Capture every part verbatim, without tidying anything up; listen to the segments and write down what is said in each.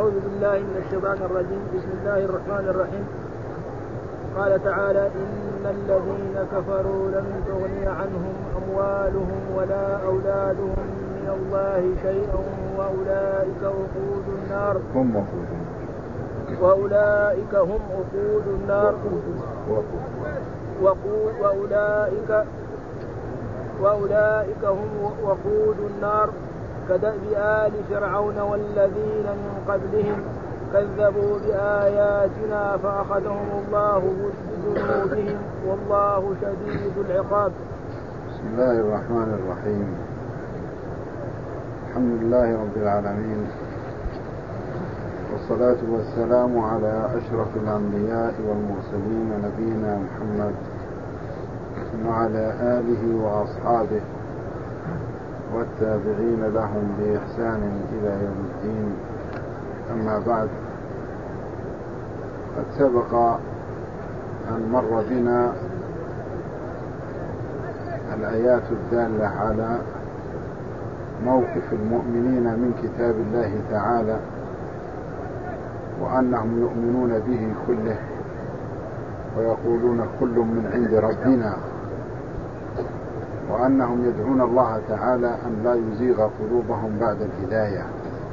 أعوذ بالله من الشيطان الرجيم. بسم الله الرحمن الرحيم. قال تعالى: إن الذين كفروا لن تغني عنهم أموالهم ولا أولادهم من الله شيئا وأولئك وقود النار هم وأولئك هم وقود النار وقود وأولئك وأولئك هم وقود النار كدأب آل فرعون والذين من قبلهم كذبوا بآياتنا فأخذهم الله بذنوبهم والله شديد العقاب. بسم الله الرحمن الرحيم. الحمد لله رب العالمين، والصلاة والسلام على أشرف الأنبياء والمرسلين نبينا محمد وعلى آله وأصحابه والتابعين لهم بإحسان إلى يوم الدين. أما بعد، قد سبق أن مر بنا الآيات الدالة على موقف المؤمنين من كتاب الله تعالى، وأنهم يؤمنون به كله ويقولون كل من عند ربنا، وأنهم يدعون الله تعالى أن لا يزيغ قلوبهم بعد الهداية.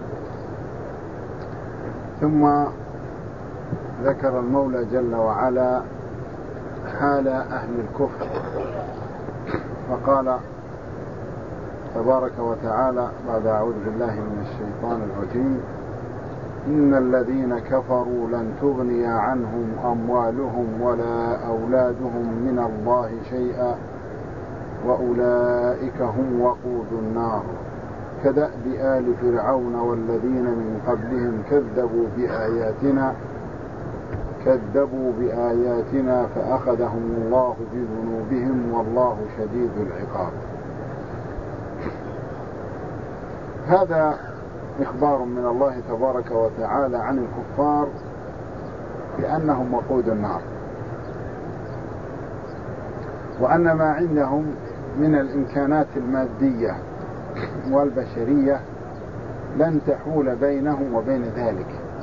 ثم ذكر المولى جل وعلا حال أهل الكفر، فقال تبارك وتعالى بعد أعوذ بالله من الشيطان الرجيم: إن الذين كفروا لن تغني عنهم أموالهم ولا أولادهم من الله شيئا وأولئك هم وقود النار كدأب آل فرعون والذين من قبلهم كذبوا بآياتنا كذبوا بآياتنا فأخذهم الله بذنوبهم والله شديد العقاب. هذا إخبار من الله تبارك وتعالى عن الكفار بأنهم وقود النار، وأن ما عندهم من الإمكانات المادية والبشرية لن تحول بينهم وبين ذلك.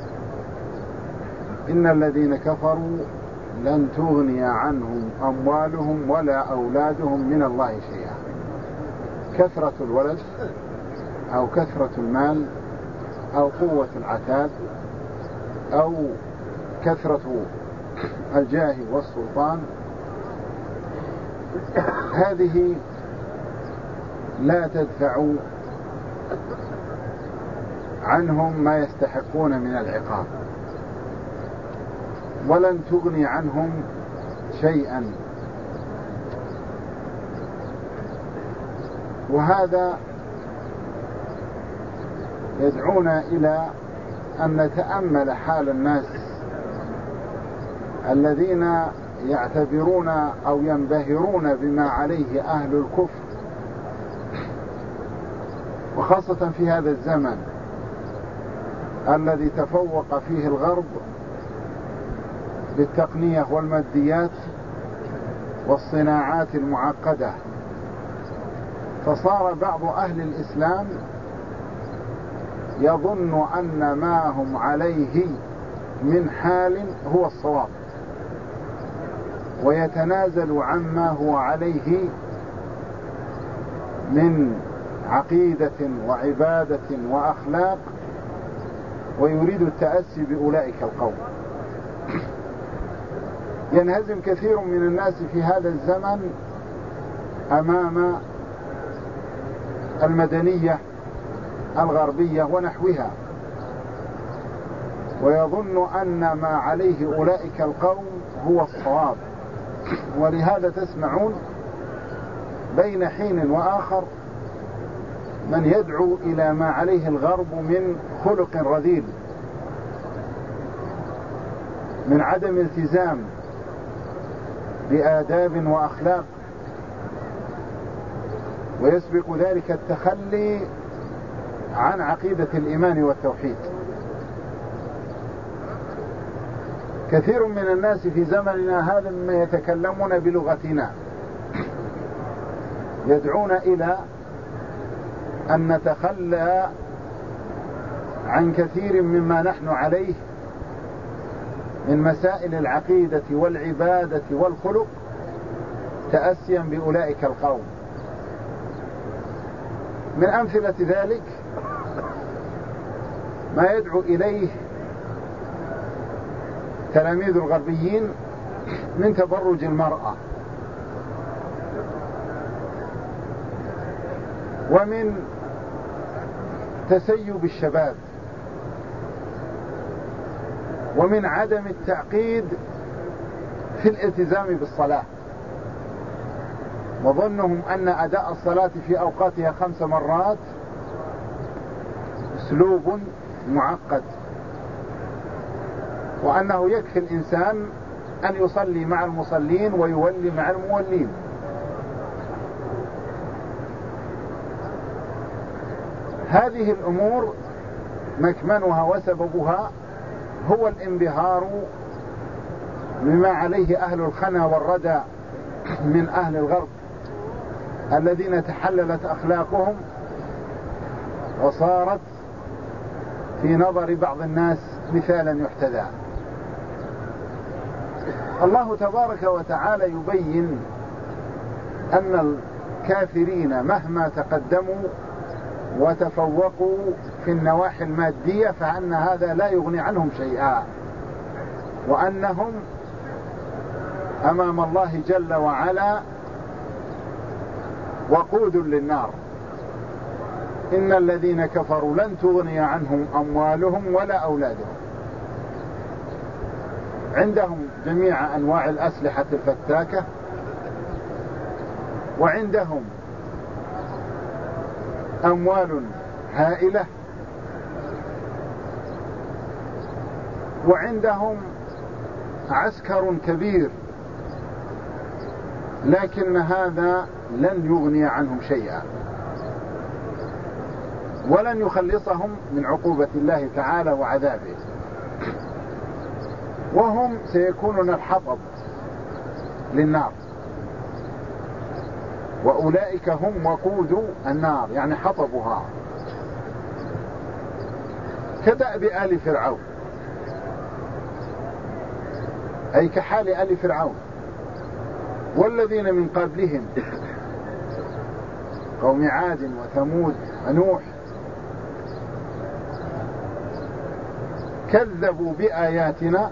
إن الذين كفروا لن تغني عنهم أموالهم ولا أولادهم من الله شيئا. كثرة الولد أو كثرة المال أو قوة العتاد أو كثرة الجاه والسلطان، هذه لا تدفع عنهم ما يستحقون من العقاب، ولن تغني عنهم شيئا. وهذا يدعونا إلى أن نتأمل حال الناس الذين يعتبرون أو ينبهرون بما عليه أهل الكفر، وخاصة في هذا الزمن الذي تفوق فيه الغرب بالتقنية والماديات والصناعات المعقدة، فصار بعض أهل الإسلام يظن أن ما هم عليه من حال هو الصواب، ويتنازل عما هو عليه من عقيدة وعبادة وأخلاق، ويريد التأسي بأولئك القوم. ينهزم كثير من الناس في هذا الزمن أمام المدنية الغربية ونحوها، ويظن أن ما عليه أولئك القوم هو الصواب. ولهذا تسمعون بين حين وآخر من يدعو إلى ما عليه الغرب من خلق رذيل، من عدم التزام بآداب وأخلاق، ويسبق ذلك التخلي عن عقيدة الإيمان والتوحيد. كثير من الناس في زمننا هذا مما يتكلمون بلغتنا، يدعون إلى أن نتخلى عن كثير مما نحن عليه من مسائل العقيدة والعبادة والخلق تأسيا بأولئك القوم. من أمثلة ذلك ما يدعو إليه تلاميذ الغربيين من تبرج المرأة، ومن تسيب الشباب، ومن عدم التعقيد في الالتزام بالصلاة، وظنهم أن أداء الصلاة في أوقاتها خمس مرات أسلوب معقد، وأنه يكفي الإنسان أن يصلي مع المصلين ويولي مع المولين. هذه الأمور مكمنها وسببها هو الانبهار بما عليه أهل الخنا والردى من أهل الغرب الذين تحللت أخلاقهم وصارت في نظر بعض الناس مثالا يحتذى. الله تبارك وتعالى يبين أن الكافرين مهما تقدموا وتفوقوا في النواحي المادية فأن هذا لا يغني عنهم شيئا، وأنهم أمام الله جل وعلا وقود للنار. إن الذين كفروا لن تغني عنهم أموالهم ولا أولادهم. عندهم جميع أنواع الأسلحة الفتاكة، وعندهم أموال هائلة، وعندهم عسكر كبير، لكن هذا لن يغني عنهم شيئا ولن يخلصهم من عقوبة الله تعالى وعذابه، وهم سيكونون الحطب للنار، وأولئك هم وقود النار يعني حطبها، كدأب آل فرعون، أي كحال آل فرعون والذين من قبلهم قوم عاد وثمود ونوح، كذبوا بآياتنا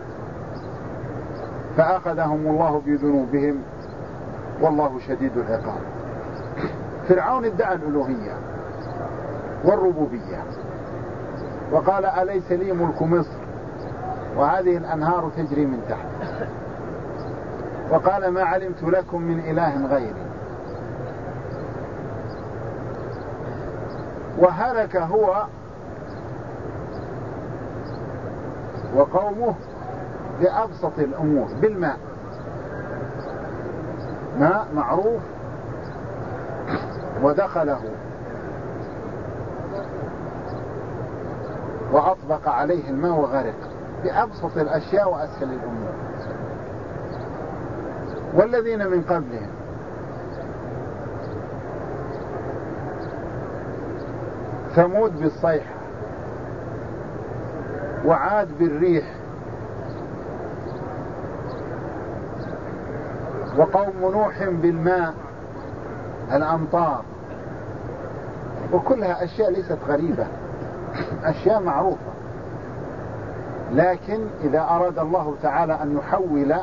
فأخذهم الله بذنوبهم والله شديد العقاب. فرعون ادعى الألوهية والربوبية وقال أليس لي ملك مصر وهذه الأنهار تجري من تحت، وقال ما علمت لكم من إله غيري، وهلك هو وقومه بأبسط الأمور بالماء. ماء معروف ودخله وأطبق عليه الماء وغرق بأبسط الأشياء وأسهل الأمور. والذين من قبلهم ثمود بالصيحة، وعاد بالريح، وقوم نوح بالماء الأمطار، وكلها أشياء ليست غريبة، أشياء معروفة، لكن إذا أراد الله تعالى أن يحول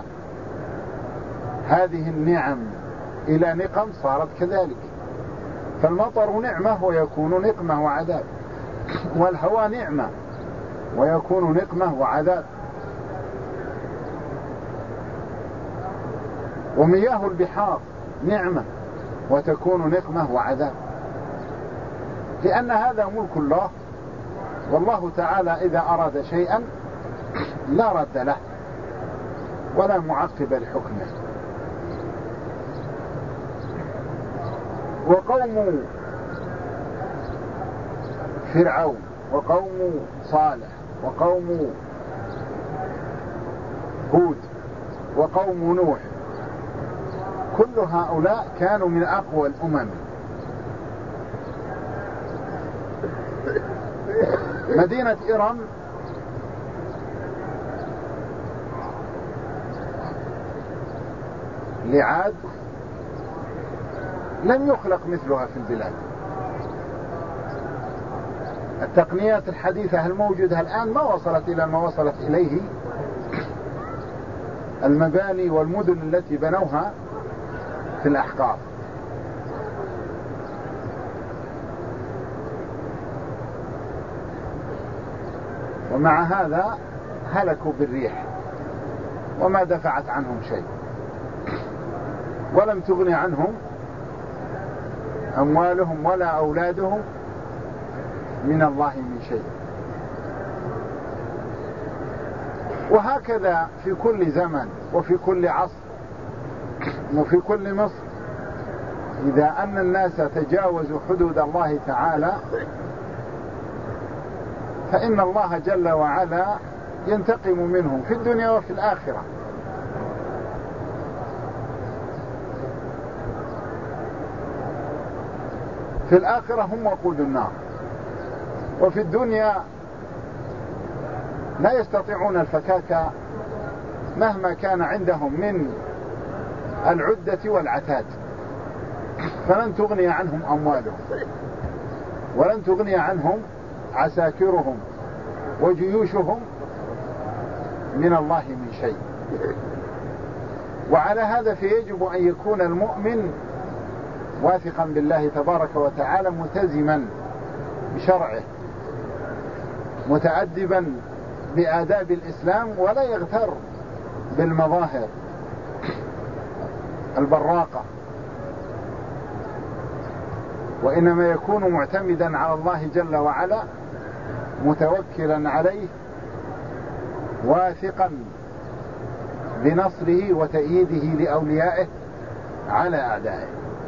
هذه النعم إلى نقم صارت كذلك. فالمطر نعمة ويكون نقمة وعذاب، والهواء نعمة ويكون نقمة وعذاب، ومياه البحار نعمة وتكون نقمة وعذاب، لأن هذا ملك الله، والله تعالى إذا أراد شيئا لا رد له ولا معقب لحكمه. وقوم فرعون وقوم صالح وقوم هود وقوم نوح كل هؤلاء كانوا من أقوى الأمم، مدينة إرم لعاد لم يخلق مثلها في البلاد. التقنيات الحديثة الموجودة الآن ما وصلت إلى ما وصلت إليه المباني والمدن التي بنوها في الأحقاف. ومع هذا هلكوا بالريح وما دفعت عنهم شيء، ولم تغني عنهم أموالهم ولا أولادهم من الله من شيء. وهكذا في كل زمن وفي كل عصر وفي كل مصر، إذا أن الناس تجاوزوا حدود الله تعالى فإن الله جل وعلا ينتقم منهم في الدنيا وفي الآخرة. في الآخرة هم وقود النار، وفي الدنيا لا يستطيعون الفكاك مهما كان عندهم من العدة والعتاد، فلن تغني عنهم أموالهم ولن تغني عنهم عساكرهم وجيوشهم من الله من شيء. وعلى هذا فيجب أن يكون المؤمن واثقا بالله تبارك وتعالى، ملتزما بشرعه، متأدبا بآداب الإسلام، ولا يغتر بالمظاهر البراقة، وإنما يكون معتمدا على الله جل وعلا، متوكلا عليه، واثقا بنصره وتأييده لأوليائه على أعدائه.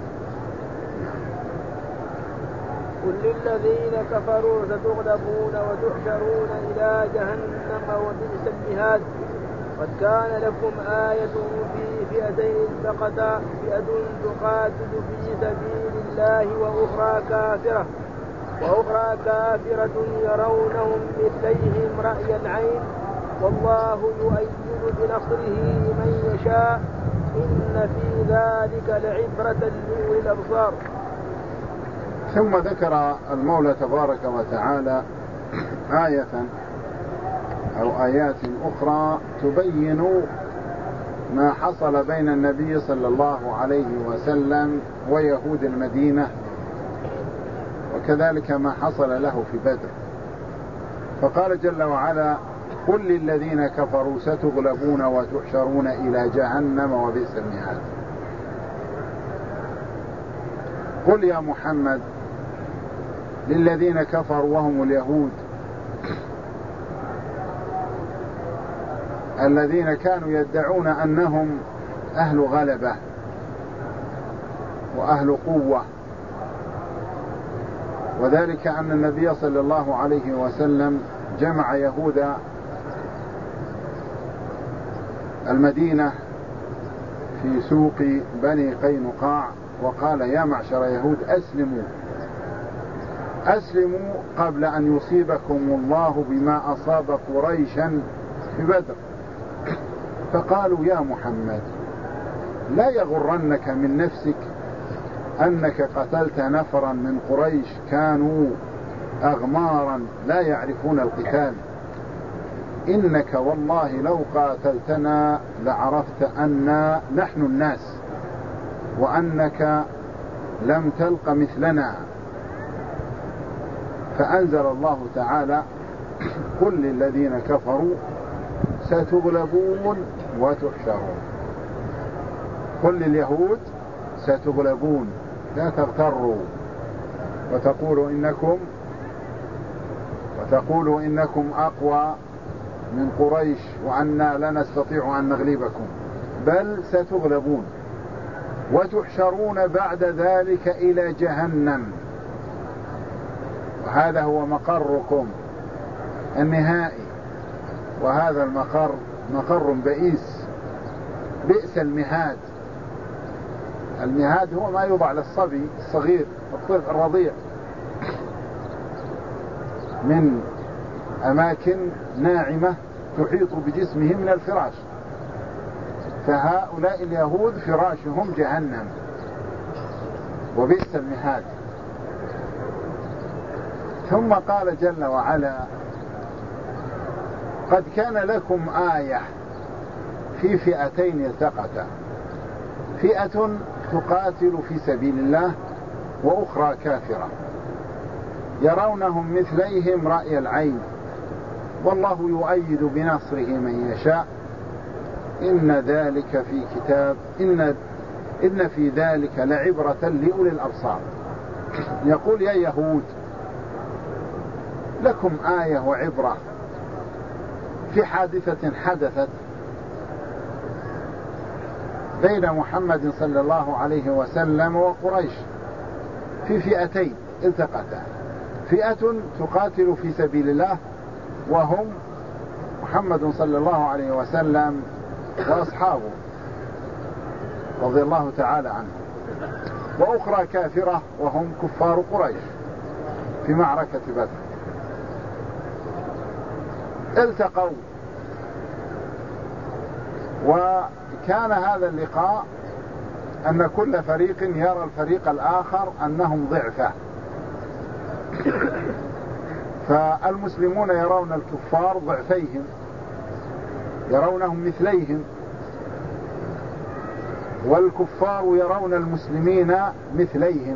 قل للذين كفروا ستغلبون وتحشرون إلى جهنم وبئس المهاد. قد كان لكم آية في فئتين التقتا، فئة تقاتل في سبيل الله وأخرى كافرة وأخرى كافرة يرونهم مثليهم رأي العين، والله يؤيد بنصره من يشاء، إن في ذلك لعبرة لأولي الأبصار. ثم ذكر المولى تبارك وتعالى آية أو آيات أخرى تبين ما حصل بين النبي صلى الله عليه وسلم ويهود المدينة، وكذلك ما حصل له في بدر. فقال جل وعلا: قل للذين كفروا ستغلبون وتحشرون إلى جهنم وبئس المهاد. قل يا محمد للذين كفروا وهم اليهود الذين كانوا يدعون أنهم أهل غلبة وأهل قوة، وذلك أن النبي صلى الله عليه وسلم جمع يهود المدينة في سوق بني قينقاع وقال: يا معشر يهود أسلموا أسلموا قبل أن يصيبكم الله بما أصاب قريشا في بدر. فقالوا: يا محمد لا يغرنك من نفسك أنك قتلت نفرا من قريش كانوا أغمارا لا يعرفون القتال، إنك والله لو قاتلتنا لعرفت أننا نحن الناس وأنك لم تلق مثلنا. فأنزل الله تعالى: قل للذين كفروا ستغلبون وتحشرون. قل لليهود ستغلبون، لا تغتروا وتقولوا إنكم وتقولوا إنكم أقوى من قريش وأننا لا نستطيع أن نغلبكم، بل ستغلبون وتحشرون بعد ذلك إلى جهنم، وهذا هو مقركم النهائي. وهذا المقر مقر بئيس، بئس المهاد. المهاد هو ما يوضع للصبي الصغير الطفل الرضيع من أماكن ناعمة تحيط بجسمه من الفراش، فهؤلاء اليهود فراشهم جهنم وبئس المهاد. ثم قال جل وعلا: قد كان لكم آية في فئتين التقتا، فئة تقاتل في سبيل الله وأخرى كافرة يرونهم مثليهم رأي العين والله يؤيد بنصره من يشاء إن ذلك في كتاب إن, إن في ذلك لعبرة لأولي الأبصار. يقول: يا يهود، لكم آية وعبرة في حادثة حدثت بين محمد صلى الله عليه وسلم وقريش في فئتين التقتا، فئة تقاتل في سبيل الله وهم محمد صلى الله عليه وسلم وأصحابه رضي الله تعالى عنهم، وأخرى كافرة وهم كفار قريش في معركة بدر. التقوا، وكان هذا اللقاء أن كل فريق يرى الفريق الآخر أنهم ضعفة، فالمسلمون يرون الكفار ضعفيهم، يرونهم مثليهم، والكفار يرون المسلمين مثليهم.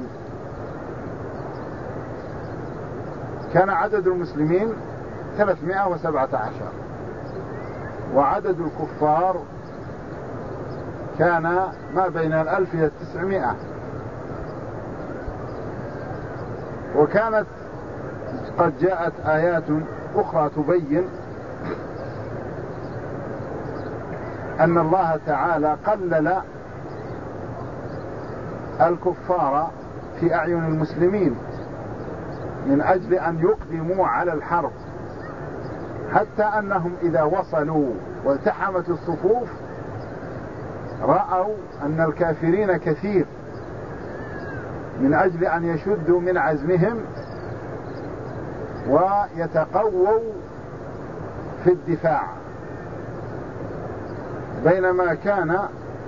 كان عدد المسلمين ثلاثمائة وسبعة عشر، وعدد الكفار كان ما بين الألف إلى التسعمائة. وكانت قد جاءت آيات أخرى تبين أن الله تعالى قلل الكفار في أعين المسلمين من أجل أن يقدموا على الحرب، حتى أنهم إذا وصلوا والتحمت الصفوف رأوا أن الكافرين كثير، من أجل أن يشدوا من عزمهم ويتقووا في الدفاع. بينما كان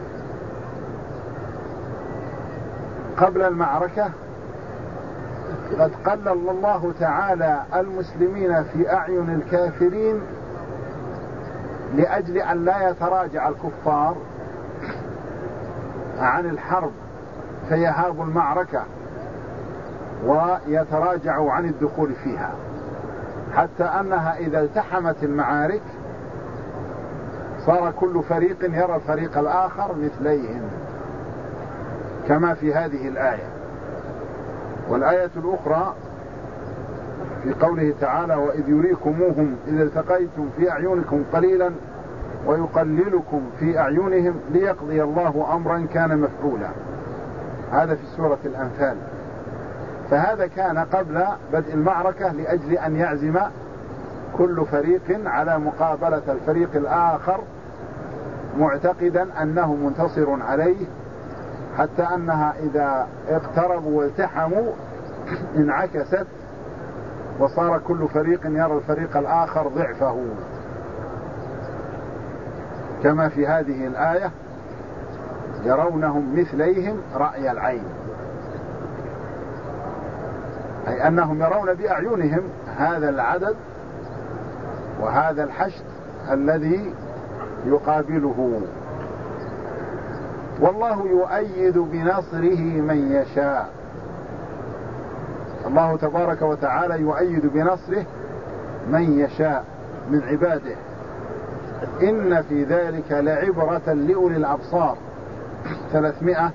قبل المعركة قد قلل الله تعالى المسلمين في أعين الكافرين لأجل أن لا يتراجع الكفار عن الحرب فيهابوا المعركة ويتراجعوا عن الدخول فيها، حتى أنها إذا التحمت المعارك صار كل فريق يرى الفريق الآخر مثليهم، كما في هذه الآية. والآية الأخرى في قوله تعالى: وإذ يريكموهم إذا التقيتم في أعينكم قليلا ويقللكم في أعينهم ليقضي الله أمرا كان مفعولا. هذا في سورة الأنفال. فهذا كان قبل بدء المعركة لأجل أن يعزم كل فريق على مقابلة الفريق الآخر معتقدا أنه منتصر عليه، حتى أنها إذا اقتربوا والتحموا انعكست وصار كل فريق يرى الفريق الآخر ضعفه، كما في هذه الآية: يرونهم مثليهم رأي العين، أي أنهم يرون بأعينهم هذا العدد وهذا الحشد الذي يقابله. والله يؤيد بنصره من يشاء. الله تبارك وتعالى يؤيد بنصره من يشاء من عباده. إن في ذلك لعبرة لأولي الأبصار. ثلاثمائة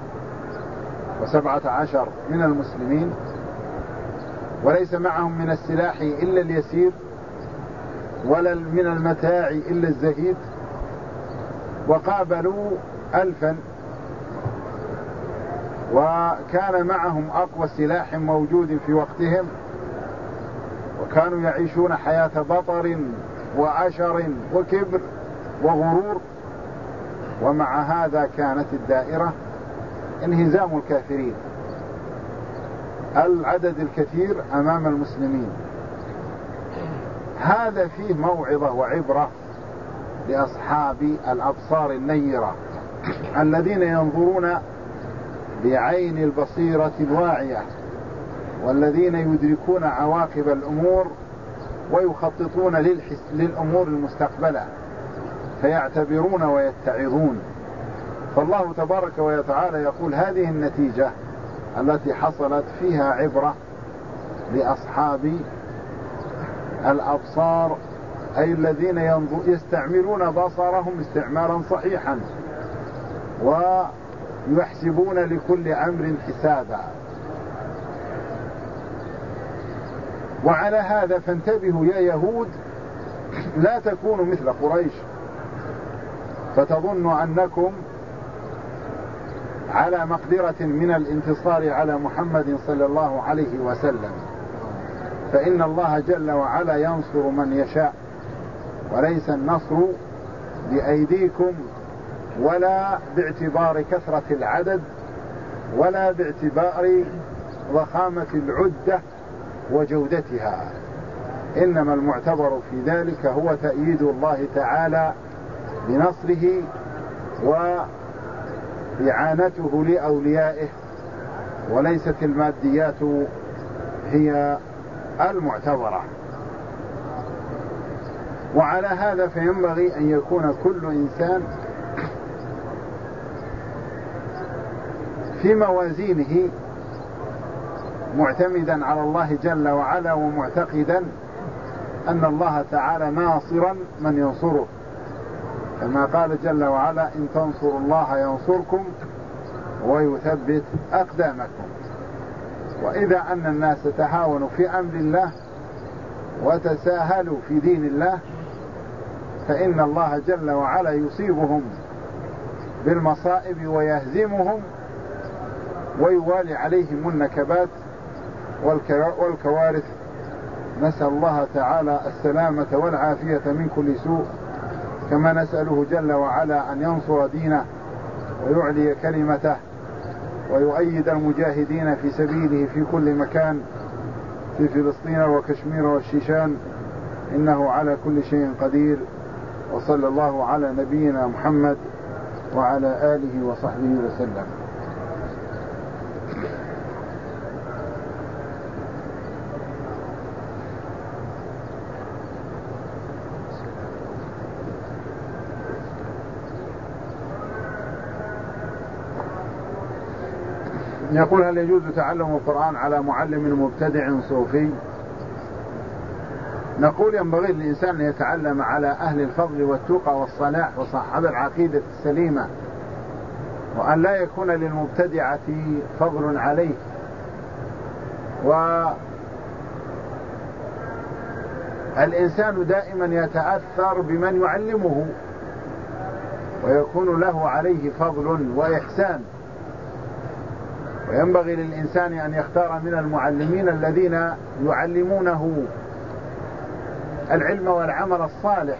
وسبعة عشر من المسلمين، وليس معهم من السلاح إلا اليسير ولا من المتاع إلا الزهيد، وقابلوا ألفا، وكان معهم أقوى سلاح موجود في وقتهم، وكانوا يعيشون حياة بطر وعشر وكبر وغرور، ومع هذا كانت الدائرة انهزام الكافرين، العدد الكثير أمام المسلمين. هذا فيه موعظة وعبرة لأصحاب الأبصار النيرة الذين ينظرون بعين البصيرة الواعية، والذين يدركون عواقب الأمور ويخططون للأمور المستقبلة فيعتبرون ويتعظون. فالله تبارك وتعالى يقول هذه النتيجة التي حصلت فيها عبرة لأصحاب الأبصار، أي الذين يستعملون بصرهم استعمالا صحيحا ويحسبون لكل أمر حسابا. وعلى هذا فانتبهوا يا يهود لا تكونوا مثل قريش فتظنوا أنكم على مقدرة من الانتصار على محمد صلى الله عليه وسلم، فإن الله جل وعلا ينصر من يشاء، وليس النصر بأيديكم ولا باعتبار كثرة العدد ولا باعتبار ضخامة العدة وجودتها، إنما المعتبر في ذلك هو تأييد الله تعالى بنصره وإعانته لأوليائه، وليست الماديات هي المعتبرة. وعلى هذا فينبغي أن يكون كل إنسان في موازينه معتمدا على الله جل وعلا ومعتقدا أن الله تعالى ناصرا من ينصره، كما قال جل وعلا إن تنصروا الله ينصركم ويثبت أقدامكم. وإذا أن الناس تهاونوا في أمر الله وتساهلوا في دين الله فإن الله جل وعلا يصيبهم بالمصائب ويهزمهم ويوالي عليهم النكبات والكوارث. نسأل الله تعالى السلامة والعافية من كل سوء، كما نسأله جل وعلا أن ينصر دينه ويعلي كلمته ويؤيد المجاهدين في سبيله في كل مكان في فلسطين وكشمير والشيشان، إنه على كل شيء قدير. وصلى الله على نبينا محمد وعلى آله وصحبه وسلم. يقول هل يجوز تعلم القرآن على معلم مبتدع صوفي؟ نقول ينبغي للإنسان أن يتعلم على أهل الفضل والتقى والصلاح وصحاب العقيدة السليمة، وأن لا يكون للمبتدعة فضل عليه. والإنسان دائما يتأثر بمن يعلمه ويكون له عليه فضل وإحسان، وينبغي للإنسان أن يختار من المعلمين الذين يعلمونه العلم والعمل الصالح.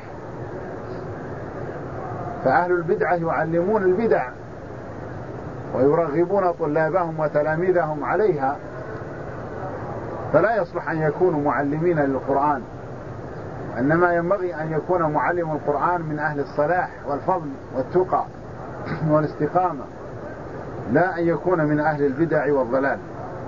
فأهل البدعة يعلمون البدع ويرغبون طلابهم وتلاميذهم عليها، فلا يصلح أن يكونوا معلمين للقرآن، وإنما ينبغي أن يكون معلم القرآن من أهل الصلاح والفضل والتقى والاستقامة، لا أن يكون من أهل البدع والضلال.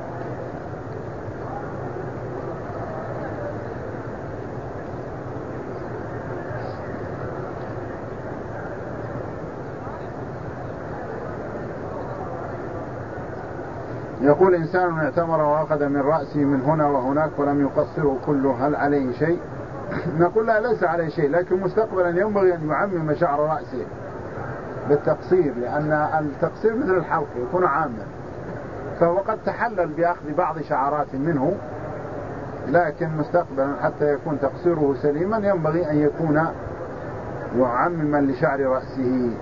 يقول إنسان اعتمر وأخذ من رأسه من هنا وهناك ولم يقصره كله، هل عليه شيء؟ نقول لا، ليس عليه شيء، لكن مستقبلا ينبغي أن يعمم شعر رأسه بالتقصير، لأن التقصير مثل الحلق يكون عاما، فهو قد تحلل بأخذ بعض شعرات منه، لكن مستقبلا حتى يكون تقصيره سليما ينبغي أن يكون معمما لشعر رأسه.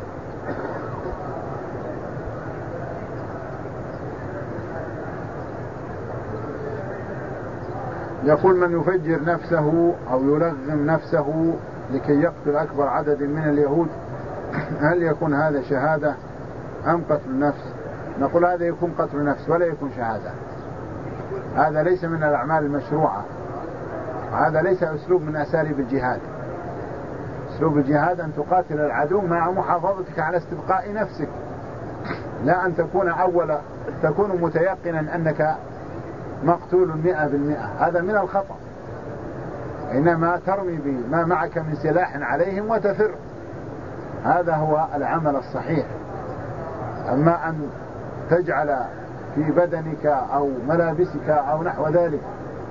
يقول من يفجر نفسه أو يلغم نفسه لكي يقتل أكبر عدد من اليهود، هل يكون هذا شهادة أم قتل نفس؟ نقول هذا يكون قتل نفس ولا يكون شهادة، هذا ليس من الأعمال المشروعة، وهذا ليس أسلوب من أساليب الجهاد. أسلوب الجهاد أن تقاتل العدو مع محافظتك على استبقاء نفسك، لا أن تكون أول تكون متيقنا أنك مقتول مئة بالمئة، هذا من الخطأ. إنما ترمي بما معك من سلاح عليهم وتفر، هذا هو العمل الصحيح. أما أن تجعل في بدنك أو ملابسك أو نحو ذلك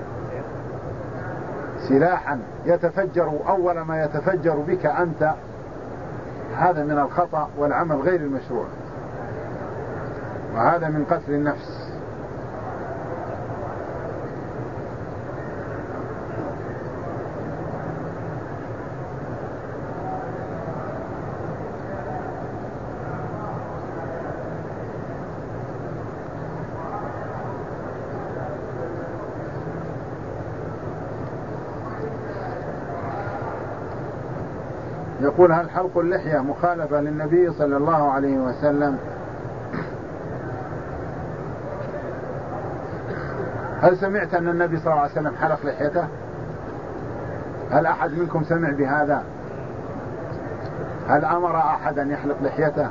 سلاحا يتفجر أول ما يتفجر بك أنت، هذا من الخطأ والعمل غير المشروع، وهذا من قتل النفس. يقول: هل حلق اللحية مخالفة للنبي صلى الله عليه وسلم؟ هل سمعت أن النبي صلى الله عليه وسلم حلق لحيته؟ هل أحد منكم سمع بهذا؟ هل أمر أحد أن يحلق لحيته؟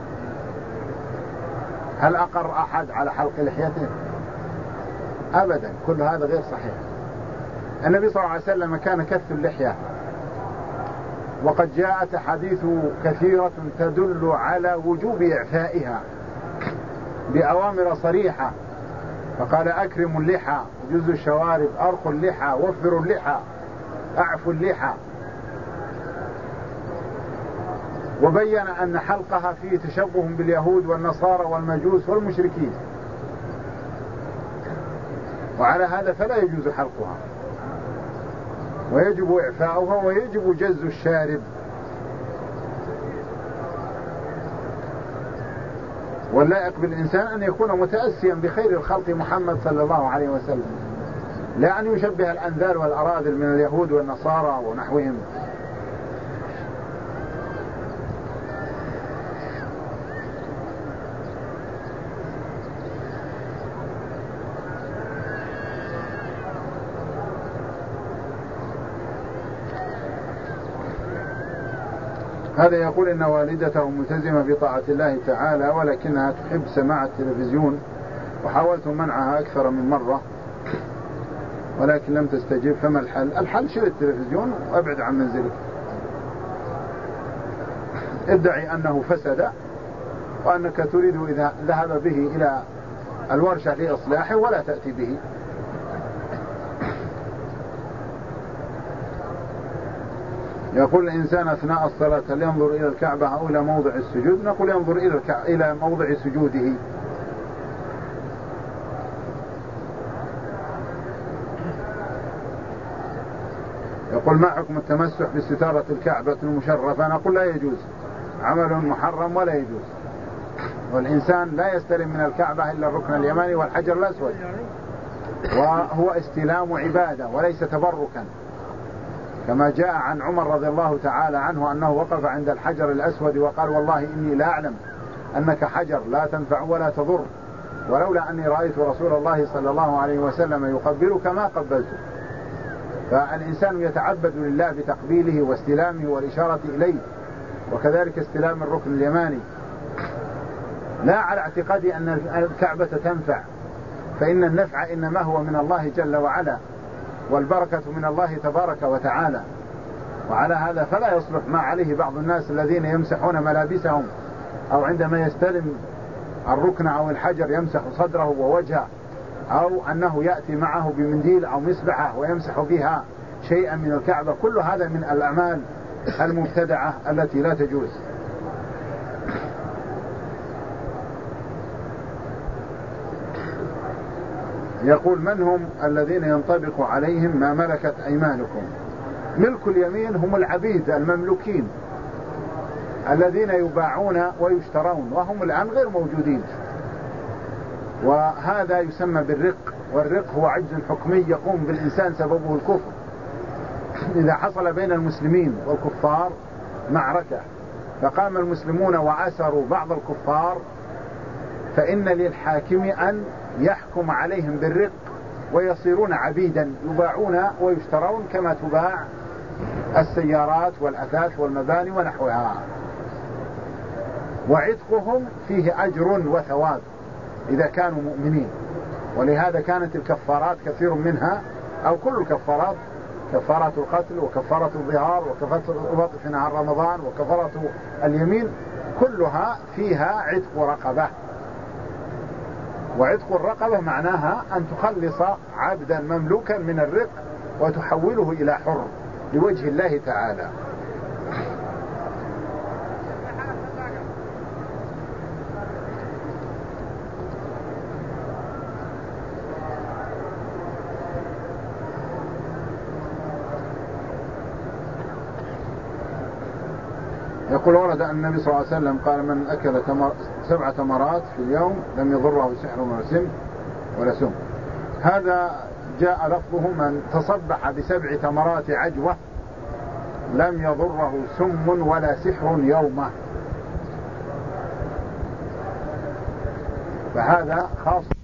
هل أقر أحد على حلق لحيته؟ أبدا، كل هذا غير صحيح. النبي صلى الله عليه وسلم كان كث اللحية، وقد جاءت أحاديث كثيرة تدل على وجوب إعفائها بأوامر صريحة، فقال: أكرموا اللحى، جزوا الشوارب، أرخوا اللحى، وفروا اللحى، أعفوا اللحى. وبين أن حلقها فيه تشبه باليهود والنصارى والمجوس والمشركين، وعلى هذا فلا يجوز حلقها، ويجب إعفاؤها، ويجب جز الشارب. واللائق بالإنسان أن يكون متأسيا بخير الخلق محمد صلى الله عليه وسلم، لا أن يشبه الأنذال والأراذل من اليهود والنصارى ونحوهم. هذا يقول إن والدته ملتزمة بطاعة الله تعالى، ولكنها تحب سماع التلفزيون، وحاولت منعها أكثر من مرة ولكن لم تستجيب. فما الحل؟ الحل: شيل التلفزيون وابعد عن منزلك، ادعي أنه فسد وأنك تريد إذا ذهب به إلى الورشة لإصلاحه، ولا تأتي به. يقول الإنسان أثناء الصلاة: هل ينظر إلى الكعبة أو إلى موضع السجود؟ نقول: ينظر إلى الكع... إلى موضع سجوده. يقول: ما حكم التمسح بستارة الكعبة المشرفة؟ نقول: لا يجوز، عمل محرم ولا يجوز. والإنسان لا يستلم من الكعبة إلا الركن اليماني والحجر الأسود، وهو استلام عبادة وليس تبركا، كما جاء عن عمر رضي الله تعالى عنه أنه وقف عند الحجر الأسود وقال: والله إني لا أعلم أنك حجر لا تنفع ولا تضر، ولولا أني رأيت رسول الله صلى الله عليه وسلم يقبلك ما قبلته. فالإنسان يتعبد لله بتقبيله واستلامه والإشارة إليه، وكذلك استلام الركن اليماني، لا على اعتقاد أن الكعبة تنفع، فإن النفع إنما هو من الله جل وعلا، والبركة من الله تبارك وتعالى. وعلى هذا فلا يصلح ما عليه بعض الناس الذين يمسحون ملابسهم، أو عندما يستلم الركن أو الحجر يمسح صدره ووجهه، أو أنه يأتي معه بمنديل أو مسبحة ويمسح بها شيئا من الكعبة. كل هذا من الأعمال المبتدعة التي لا تجوز. يقول: من هم الذين ينطبق عليهم ما ملكت أيمانكم؟ ملك اليمين هم العبيد المملوكين الذين يباعون ويشترون، وهم الآن غير موجودين، وهذا يسمى بالرق. والرق هو عجز حكمي يقوم بالإنسان سببه الكفر. إذا حصل بين المسلمين والكفار معركة فقام المسلمون وأسروا بعض الكفار، فإن للحاكم أن يحكم عليهم بالرق ويصيرون عبيدا يباعون ويشترون كما تباع السيارات والأثاث والمباني ونحوها. وعتقهم فيه أجر وثواب إذا كانوا مؤمنين. ولهذا كانت الكفارات كثير منها أو كل الكفارات، كفارة القتل وكفارة الظهار وكفارة الوقف في نهار رمضان وكفارة اليمين، كلها فيها عتق رقبة. وعتق الرقبة معناها أن تخلص عبدا مملوكا من الرق وتحوله إلى حر لوجه الله تعالى. يقول ورد أن النبي صلى الله عليه وسلم قال من أكل تمر سبع تمرات في اليوم لم يضره سحر ولا سم ولا سم. هذا جاء لفظه من تصبح بسبع تمرات عجوة لم يضره سم ولا سحر يومه، فهذا خاص